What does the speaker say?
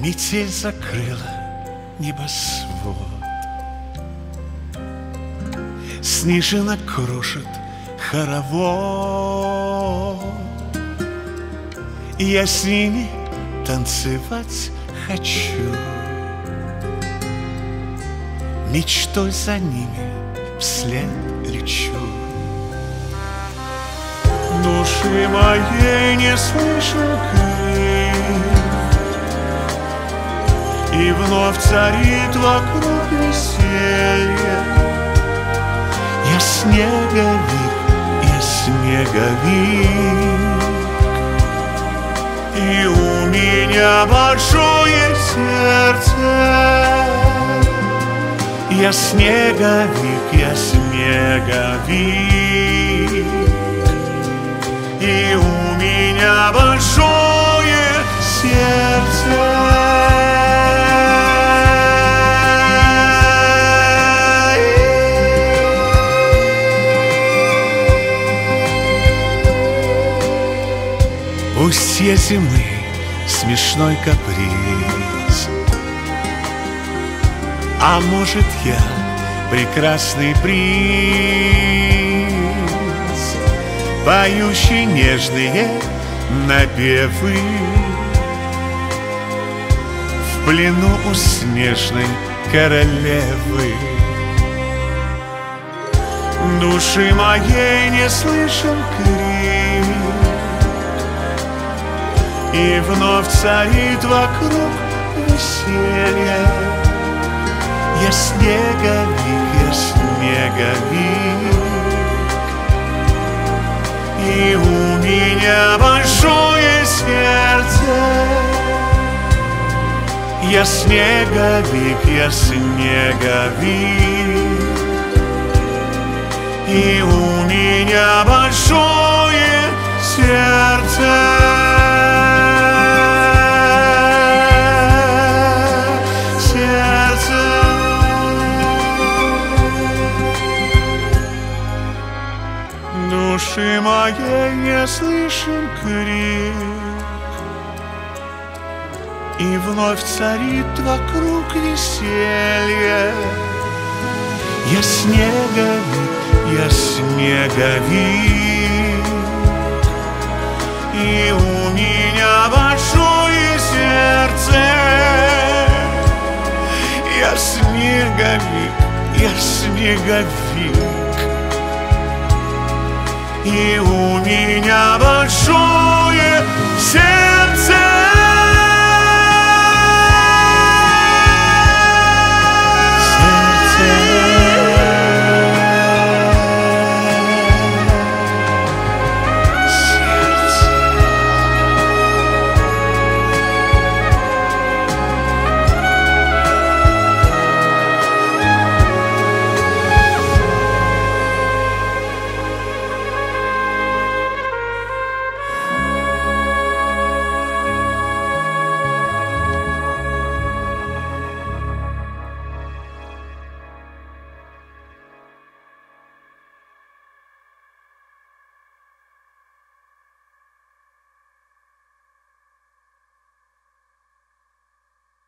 Метель закрыла небосвод, снежинок кружит хоровод, и я с ними танцевать хочу, мечтой за ними вслед лечу. Души моей не слышен крик, и вновь царит вокруг веселье. Я снеговик, я снеговик, и у меня большое сердце. Я снеговик, я снеговик, и у меня большое сердце. Устье зимы смешной каприз, а может, я прекрасный принц, поющий нежные напевы в плену у снежной королевы. Души моей не слышен крик, и вновь царит вокруг веселье. Я снеговик, я снеговик, и у меня большое сердце. Я снеговик, я снеговик, и у меня большое сердце. Души моей не слышен крик, и вновь царит вокруг веселье. Я снеговик, я снеговик, и у меня большое сердце. Я снеговик, я снеговик, и у меня большое